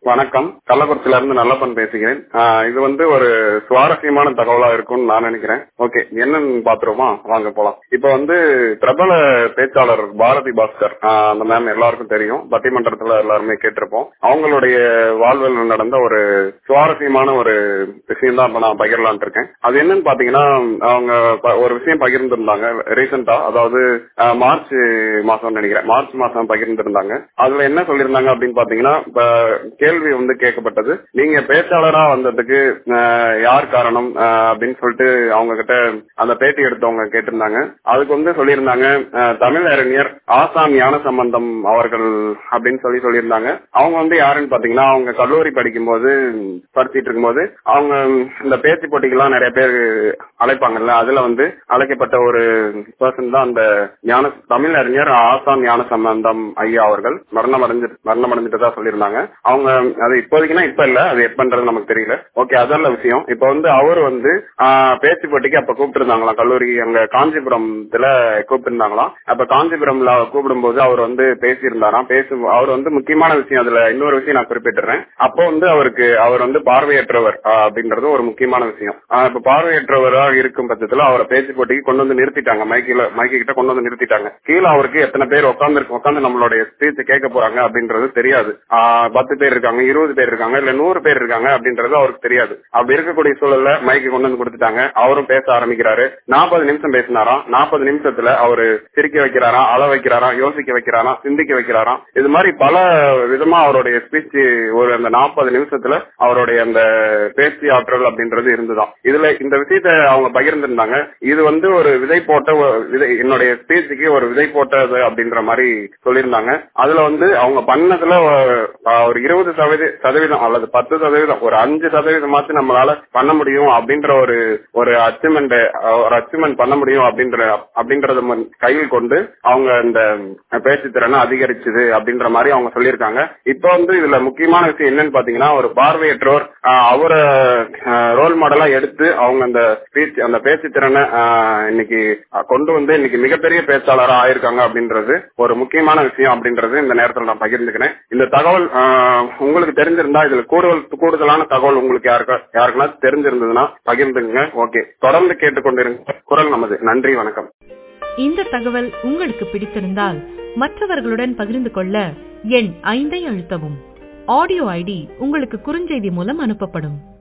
வணக்கம். கள்ளக்குறிச்சியில இருந்து நல்லப்பன் பேசுகிறேன். இது ஒரு சுவாரஸ்யமான தகவலா இருக்கும்னு நான் நினைக்கிறேன். ஓகே, என்னன்னு பாத்துருவோமா? வாங்க போலாம். இப்ப பிரபல பேச்சாளர் பாரதி பாஸ்கர், அந்த மேம் எல்லாருக்கும் தெரியும். பட்டிமன்றத்துல எல்லாருமே கேட்டிருப்போம். அவங்களுடைய வாழ்வில் நடந்த ஒரு சுவாரஸ்யமான ஒரு விஷயம் தான் இப்ப நான் பகிரலான் இருக்கேன். அது என்னன்னு பாத்தீங்கன்னா, அவங்க ஒரு விஷயம் பகிர்ந்திருந்தாங்க ரீசெண்டா, அதாவது மார்ச் மாசம் நினைக்கிறேன், மார்ச் மாசம் பகிர்ந்திருந்தாங்க. அதுல என்ன சொல்லியிருந்தாங்க அப்படின்னு பாத்தீங்கன்னா, கேள்வி கேட்கப்பட்டது, நீங்க பேச்சாளரா வந்ததுக்கு யார் காரணம் அப்படின்னு சொல்லிட்டு அவங்க கிட்ட அந்த பேட்டி எடுத்தவங்க கேட்டிருந்தாங்க. அதுக்கு சொல்லியிருந்தாங்க, தமிழ் அறிஞர் ஆசான் ஞான சம்பந்தம் அவர்கள் அப்படின்னு சொல்லியிருந்தாங்க. அவங்க யாருன்னு பாத்தீங்கன்னா, அவங்க கல்லூரி படிச்சிட்டு இருக்கும்போது அவங்க இந்த பேச்சு போட்டிக்கெல்லாம் நிறைய பேர் அழைப்பாங்கல்ல, அதுல அழைக்கப்பட்ட ஒரு பர்சன் தான் அந்த தமிழ் அறிஞர் ஆசான் ஞான சம்பந்தம் ஐயா அவர்கள். மரணம் அடைஞ்சிட்டதா சொல்லியிருந்தாங்க. அவங்க அது இப்போதைக்குன்னா இப்ப இல்ல, அது எப்பன்றது நமக்கு தெரியல. ஓகே, அதல்ல விஷயம். இப்ப அவரு பேச்சு போட்டிக்கு அப்ப கூப்பிட்டு இருந்தாங்களாம், கல்லூரி அங்க காஞ்சிபுரத்துல கூப்பிட்டு இருந்தாங்களாம். அப்ப காஞ்சிபுரம்ல கூப்பிடும் போது அவர் பேசியிருந்தாராம். அவர் முக்கியமான விஷயம், அதுல இன்னொரு விஷயம் நான் குறிப்பிட்டுறேன். அப்போ அவர் பார்வையற்றவர் அப்படின்றது ஒரு முக்கியமான விஷயம். இப்ப பார்வையற்றவரா இருக்கும் பட்சத்துல அவரை பேச்சு போட்டிக்கு கொண்டு நிறுத்திட்டாங்க. மைக்கு கிட்ட கொண்டு நிறுத்திட்டாங்க. கீழே அவருக்கு எத்தனை பேர் உட்காந்து நம்மளுடைய ஸ்பீச் கேட்க போறாங்க அப்படின்றது தெரியாது. 10 பேர் இருக்காங்க, 20 பேர் இருக்காங்க, இல்ல 100 பேர் இருக்காங்க அப்படின்றது அவருக்கு தெரியாது. அப்படி இருக்கக்கூடிய சூழல்ல மைக்கு கொண்டு கொடுத்துட்டாங்க. அவரும் பேச ஆரம்பிக்கிறாரு. 40 நிமிஷம் பேசினாராம். 40 நிமிஷத்துல அவரு சிரிக்க வைக்கிறாராம், அழ வைக்கிறாராம், யோசிக்க வைக்கிறாராம், சிந்திக்க வைக்கிறாராம். இது மாதிரி பல விதமா அவருடைய ஸ்பீச் அந்த 40 நிமிஷத்துல அவருடைய அந்த பேச்சு ஆற்றல் அப்படின்றது இருந்துதான். இதுல இந்த விஷயத்த அவங்க பகிர்ந்திருந்தாங்க. இது ஒரு விதை போட்ட என்னுடைய ஸ்பீச்சுக்கு ஒரு விதை போட்டது அப்படின்ற மாதிரி சொல்லியிருந்தாங்க. அதுல அவங்க பண்ணதுல ஒரு 20% அல்லது 10%, ஒரு 5% நம்மளால பண்ண முடியும் அப்படின்ற ஒரு அச்சீவ்மெண்ட் பண்ண முடியும் அப்படின்றத கையில் கொண்டு அவங்க இந்த பேச்சு திறனை அதிகரிச்சது அப்படின்ற மாதிரி அவங்க சொல்லியிருக்காங்க. இப்ப இதுல முக்கியமான விஷயம் என்னன்னு பாத்தீங்கன்னா, ஒரு பார்வையற்றோர் அவரை ரோல் மாடலா எடுத்து அவங்க அந்த பேச்சு திறனை இன்னைக்கு கொண்டு இன்னைக்கு மிகப்பெரிய பேச்சாளரா ஆயிருக்காங்க அப்படின்றது ஒரு முக்கியமான விஷயம் அப்படின்றது இந்த நேரத்தில் நான் பகிர்ந்துக்கிறேன். இந்த தகவல் உங்களுக்கு தெரிஞ்சிருந்தா, இதுல கூடுதலான தகவல் உங்களுக்கு யாருக்குன்னா தெரிஞ்சிருந்ததுன்னா பகிர்ந்துங்க. ஓகே, தொடர்ந்து கேட்டுக்கொண்டிருங்க குரல் நமது. நன்றி, வணக்கம். இந்த தகவல் உங்களுக்கு பிடித்திருந்தால் மற்றவர்களுடன் பகிர்ந்து கொள்ள எண் 5 அழுத்தவும். ஆடியோ ஐடி உங்களுக்கு குறுஞ்செய்தி மூலம் அனுப்பப்படும்.